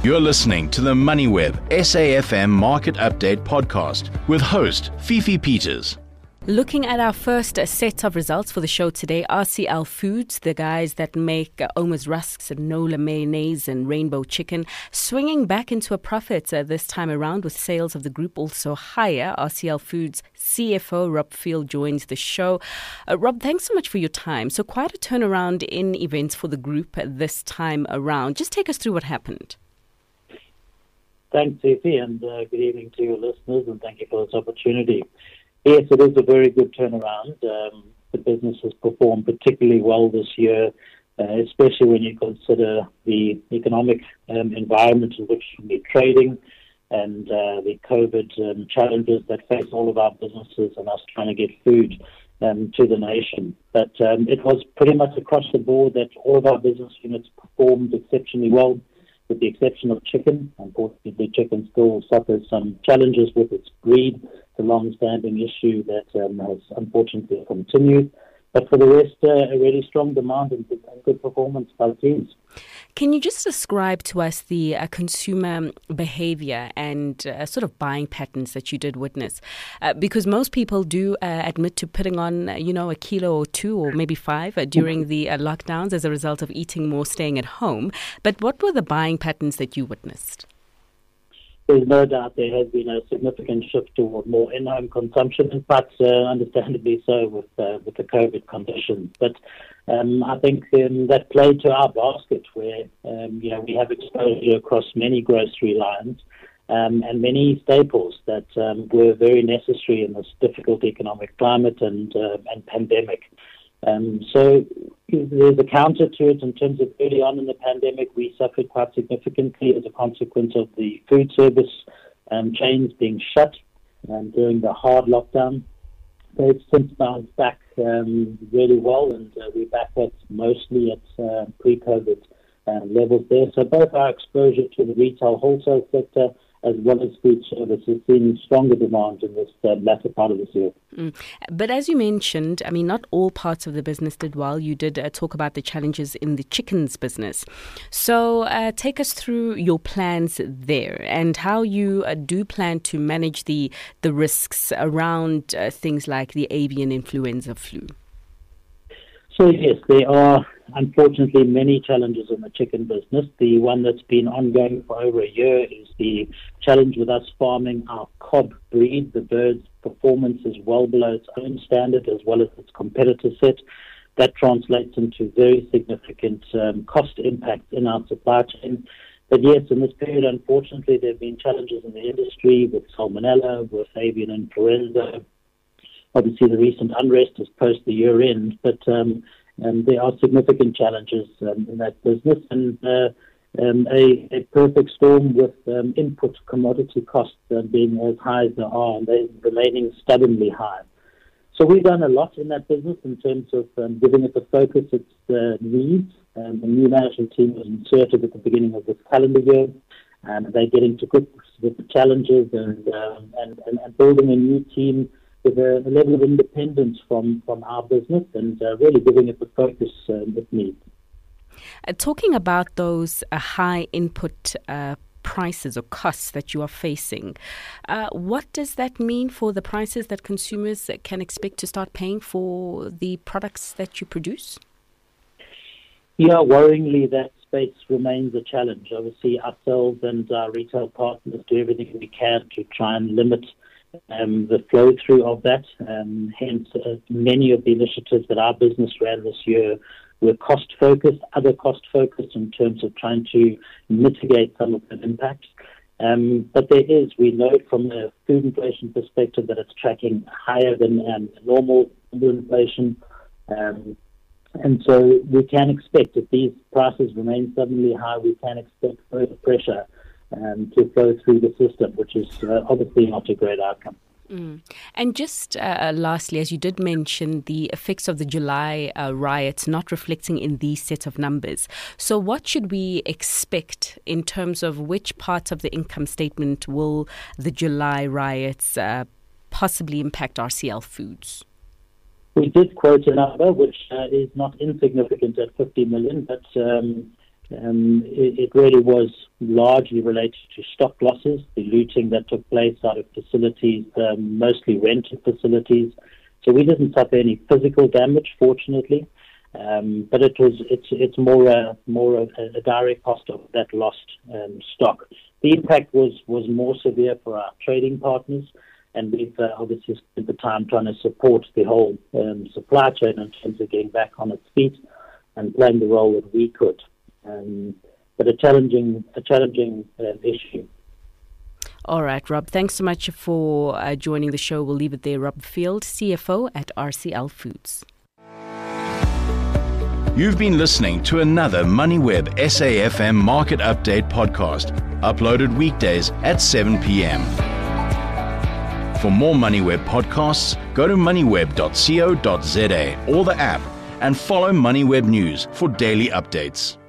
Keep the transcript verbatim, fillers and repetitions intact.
You're listening to the MoneyWeb S A F M Market Update podcast with host Fifi Peters. Looking at our first set of results for the show today, R C L Foods, the guys that make uh, Oma's Rusks and Nola Mayonnaise and Rainbow Chicken, swinging back into a profit uh, this time around with sales of the group also higher. R C L Foods C F O Rob Field joins the show. Uh, Rob, thanks so much for your time. So quite a turnaround in events for the group uh, this time around. Just take us through what happened. Thanks, Fifi, and uh, good evening to your listeners, and thank you for this opportunity. Yes, it is a very good turnaround. Um, the business has performed particularly well this year, uh, especially when you consider the economic um, environment in which we're trading and uh, the COVID um, challenges that face all of our businesses and us trying to get food um, to the nation. But um, it was pretty much across the board that all of our business units performed exceptionally well, with the exception of chicken. Unfortunately, chicken still suffers some challenges with its breed. It's a long-standing issue that um, has unfortunately continued. But for the rest, uh, a really strong demand and good, and good performance by the teams. Can you just describe to us the uh, consumer behavior and uh, sort of buying patterns that you did witness? Uh, because most people do uh, admit to putting on, uh, you know, a kilo or two or maybe five uh, during the uh, lockdowns as a result of eating more, staying at home. But what were the buying patterns that you witnessed? There's no doubt there has been a significant shift toward more in-home consumption, in fact, uh, understandably so with uh, with the COVID conditions. But um, I think um, that played to our basket, where um, you know we have exposure across many grocery lines um, and many staples that um, were very necessary in this difficult economic climate and uh, and pandemic. Um, so there's a counter to it in terms of early on in the pandemic, we suffered quite significantly as a consequence of the food service um, chains being shut um, during the hard lockdown. They've since bounced back um, really well, and uh, we're back at mostly at uh, pre-COVID uh, levels there. So both our exposure to the retail wholesale sector as well as food service has seen stronger demand in this uh, latter part of this year. Mm. But as you mentioned, I mean, not all parts of the business did well. You did uh, talk about the challenges in the chickens business. So uh, take us through your plans there and how you uh, do plan to manage the, the risks around uh, things like the avian influenza flu. So yes, there are unfortunately many challenges in the chicken business. The one that's been ongoing for over a year is the challenge with us farming our cob breed. The bird's performance is well below its own standard as well as its competitor set. That translates into very significant um, cost impact in our supply chain. But yes, in this period, unfortunately, there have been challenges in the industry with salmonella, with avian influenza. Obviously, the recent unrest is post the year end, but um, um, there are significant challenges um, in that business, and uh, um, a, a perfect storm with um, input commodity costs uh, being as high as they are, and they're remaining stubbornly high. So we've done a lot in that business in terms of um, giving it the focus it uh, needs. Um, the new management team was inserted at the beginning of this calendar year, and they're getting to grips with the challenges and, um, and, and, and building a new team with a, a level of independence from, from our business and uh, really giving it the focus um, it needs. Uh, talking about those uh, high input uh, prices or costs that you are facing, uh, what does that mean for the prices that consumers can expect to start paying for the products that you produce? Yeah, worryingly, that space remains a challenge. Obviously, ourselves and our retail partners do everything we can to try and limit Um, the flow-through of that. Um, hence, uh, many of the initiatives that our business ran this year were cost-focused, other cost-focused in terms of trying to mitigate some of the impacts. Um, but there is, we know from a food inflation perspective that it's tracking higher than um, normal inflation. Um, and so we can expect, if these prices remain suddenly high, we can expect further pressure Um, to flow through the system, which is uh, obviously not a great outcome. Mm. And just uh, lastly, as you did mention, the effects of the July uh, riots not reflecting in these set of numbers. So what should we expect in terms of which parts of the income statement will the July riots uh, possibly impact R C L Foods? We did quote a number which uh, is not insignificant at fifty million, but um, Um, it, it really was largely related to stock losses, the looting that took place out of facilities, um, mostly rented facilities. So we didn't suffer any physical damage, fortunately, um, but it was it's it's more a more a, a direct cost of that lost um, stock. The impact was was more severe for our trading partners, and we've uh, obviously spent the time trying to support the whole um, supply chain in terms of getting back on its feet and playing the role that we could. Um, but a challenging, a challenging uh, issue. All right, Rob, thanks so much for uh, joining the show. We'll leave it there. Rob Field, C F O at R C L Foods. You've been listening to another MoneyWeb S A F M Market Update podcast, uploaded weekdays at seven p.m. For more MoneyWeb podcasts, go to moneyweb dot co dot za or the app and follow MoneyWeb News for daily updates.